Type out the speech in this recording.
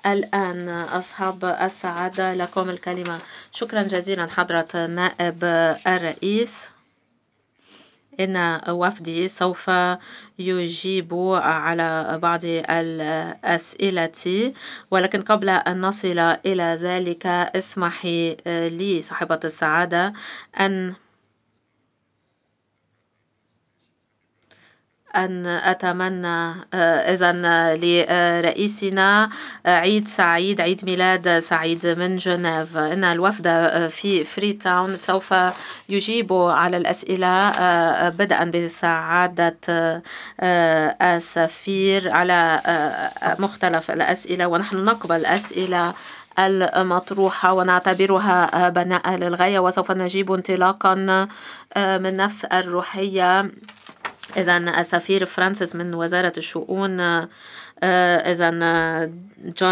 الآن أصحاب السعادة لكم الكلمة. شكرا جزيلا حضرة النائب الرئيس. إن وفدي سوف يجيب على بعض الأسئلة، ولكن قبل أن نصل إلى ذلك اسمحي لي صاحبة السعادة أن أتمنى إذا لرئيسنا عيد سعيد، عيد ميلاد سعيد من جنيف. إن الوفد في فري تاون سوف يجيب على الأسئلة بدءا بسعادة السفير على مختلف الأسئلة، ونحن نقبل الأسئلة المطروحة ونعتبرها بناء للغاية، وسوف نجيب انطلاقا من نفس الروحية. إذا السفير فرانسيس من وزارة الشؤون، إذا جون